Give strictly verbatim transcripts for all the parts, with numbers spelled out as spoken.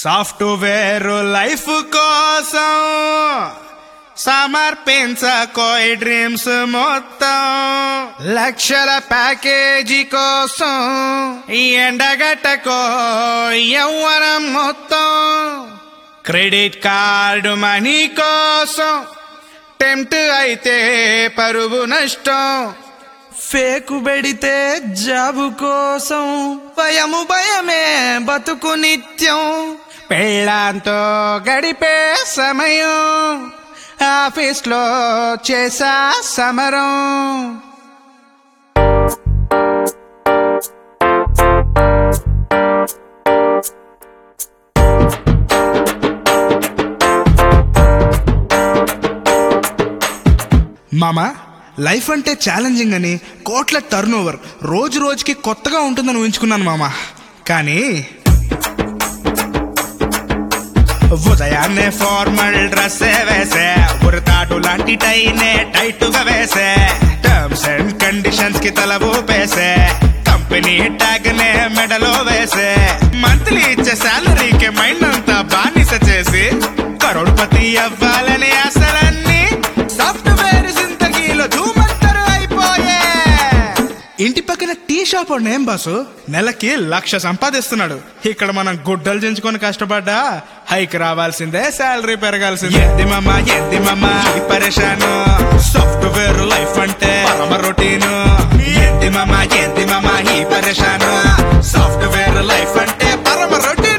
Software life కోసం సమర్పించకోయ్ dreams మొత్తం, లక్షల ప్యాకేజీ కోసం ఎండగట్టకో యవ్వనం మొత్తం, క్రెడిట్ కార్డు మనీ కోసం టెంప్ట్ అయితే పరువు నష్టం, ఫేకు పెడితే జాబు కోసం భయము భయమే బతుకు నిత్యం, పెళ్ళాంతో గడిపే సమయం ఆఫీస్ లో చేసా సమరం. మామా, లైఫ్ అంటే ఛాలెంజింగ్ అని, కోట్ల టర్న్ ఓవర్, రోజు రోజుకి కొత్తగా ఉంటుందని ఊహించుకున్నాను మామా. కానీ ఉదయాన్నే ఫార్మల్ డ్రెస్ వేసే, ఉరతాటు లాంటి టైనే టైటుగా వేసే, టర్మ్స్ అండ్ కండిషన్స్ కి తల ఊపేసే, కంపెనీ ట్యాగ్ నే మెడలో వేసే, మంత్లీ ఇచ్చే శాలరీకి మైండ్ అంతా బానిస చేసి కరోడ్పతి అవ్వాలని అసలన్నీ సాఫ్ట్వేర్ జిందగీలో ధూమంతరు అయిపోయే. ఇంటి పక్కన టీ షాప్ ఏం బాసు నెలకి లక్ష సంపాదిస్తున్నాడు. ఇక్కడ మనం గుడ్డలు చించుకొని కష్టపడ్డా హైక్ రావాల్సిందే, శాలరీ పెరగాల్సిందే. ఎద్ది మామా ఎద్ది మామా ఈ పరేషాను, సాఫ్ట్వేర్ లైఫ్ అంటే పరమ రొటీను. ఎద్ది మామా ఎద్ది మామా ఈ పరేషాను, సాఫ్ట్వేర్ లైఫ్ అంటే పరమ రొటీను.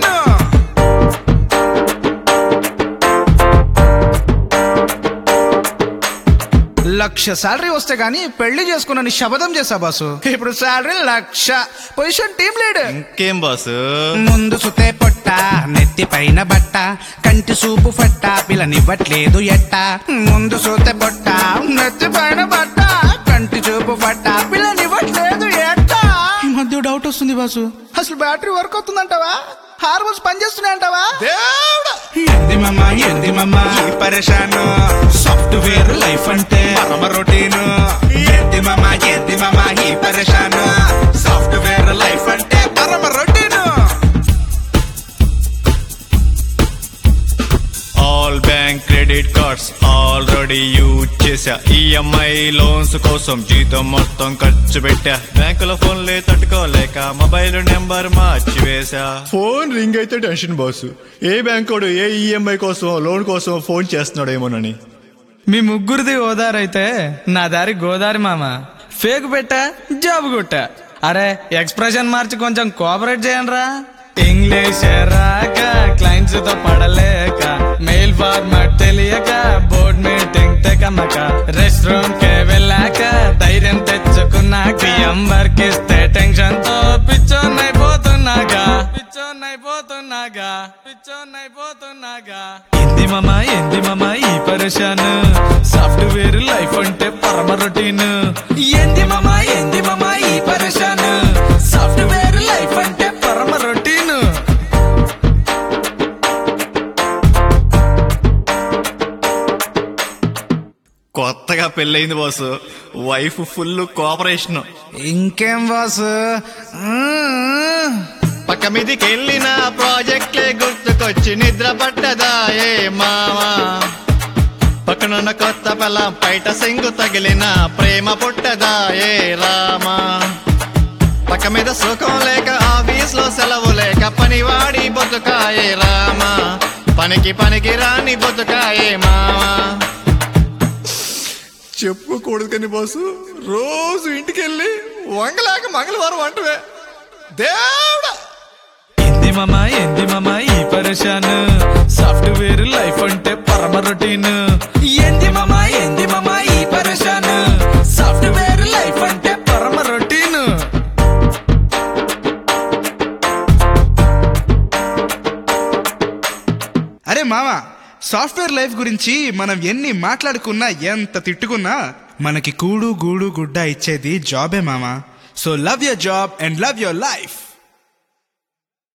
లక్ష శాలరీ వస్తే గానీ పెళ్లి చేసుకున్నాను శబదం చేసా బాసు. ఇప్పుడు శాలరీ లక్ష, పొజిషన్ టీం లీడ్. ఇంకేం బాసు? ముందు సుతే పొట్ట, నెత్తి పైన బట్ట, కంటి సూపు ఫట్ట, పిల్లనివ్వట్లేదు ఎట్ట. ముందు సుతే పొట్ట, నెత్తి పైన బట్ట, కంటి చూపు ఫట్ట, పిల్లనివ్వట్లేదు ఎట్ట. ఈ మధ్య డౌట్ వస్తుంది బాసు, అసలు బ్యాటరీ వర్క్ అవుతుందంటావా, హార్మోన్స్ పనిచేస్తున్నాయంటావా? ఏంది మామా ఏంది మామా ఈ పరేషాను, సాఫ్ట్వేర్ లైఫ్ అంటే పరమ రొటీను. ఏంది మామా ఏంది మామా ఈ పరేషాను, సాఫ్ట్వేర్ లైఫ్ అంటే పరమ routine. All bank credit cards already use చేసా, ఈఎంఐ లోన్స్ కోసం జీతం మొత్తం ఖర్చు పెట్టా, బ్యాంకుల ఫోన్లే తట్టుకోలేక మొబైల్ నెంబర్ మార్చి వేసా. ఫోన్ రింగ్ అయితే టెన్షన్ బాసు, ఏ బ్యాంక్ వాడు ఏ ఈఎంఐ కోసం లోన్ కోసం ఫోన్ చేస్తున్నాడేమోనని. మీ ముగ్గురిది ఓదారైతే నా దారి గోదారి మామ. ఫేక్ పెట్టా, జాబ్ కొట్టా. అరే ఎక్స్ప్రెషన్ మార్చి కొంచెం కోఆపరేట్ చేయండి. ఇంగ్లీష్ రాక క్లయింట్స్ తో పడలేక, మెయిల్ ఫార్మాట్ తెలియక, బోర్డ్ మీటింగ్ తెకమక, రెస్టారెంట్ కే వెళ్ళాక ధైర్యం తెచ్చుకున్నాక, వర్క్ ఇస్తే టెన్షన్ తో పిచ్చోన్నైపోతున్నాగా పిచ్చోన్నైపోతున్నాగా పిచ్చోన్నైపోతున్నాగా. ఏంది మామా ఏంది మామా ఈ పరేషాను, సాఫ్ట్వేర్ లైఫ్ అంటే పరమ రొటీన్. ఏంది మామా ఏంది మామా ఈ పరేషాను, సాఫ్ట్వేర్ లైఫ్ అంటే పరమ రొటీన్. కొత్తగా పెళ్ళయింది బాసు, వైఫ్ ఫుల్ కోఆపరేషన్. ఇంకేం బాసు, పక్క మీదికి వెళ్ళిన ప్రాజెక్ట్లే గుర్తుకొచ్చి నిద్ర పట్టదా ఏ మావా, పక్కనున్న కొత్త పిల్ల బయట సింగు తగిలిన ప్రేమ పుట్టదా ఏ రామా, పక్క మీద సుఖం లేక ఆఫీస్ లో సెలవు లేక పనివాడి బతుకాయే రామా, పనికి పనికి రాని బతుకాయే మావా. చెప్పుకోకూడదు కానీ బాసు, రోజు ఇంటికి వెళ్ళి వంగలేక మంగళవారం అంటవే దేవుడా. ఏంది మామా ఏంది మామా ఈ పరేషాను, సాఫ్ట్వేర్ లైఫ్ అంటే పరమ రొటీన్. ఏంది మామా ఏంది మామా ఈ పరేషాను, సాఫ్ట్వేర్ లైఫ్ అంటే పరమ రొటీన్. అరే మామా, సాఫ్ట్వేర్ లైఫ్ గురించి మనం ఎన్ని మాట్లాడుకున్నా ఎంత తిట్టుకున్నా మనకి కూడు గూడు గుడ్డ ఇచ్చేది జాబే మామా. So love your job and love your life.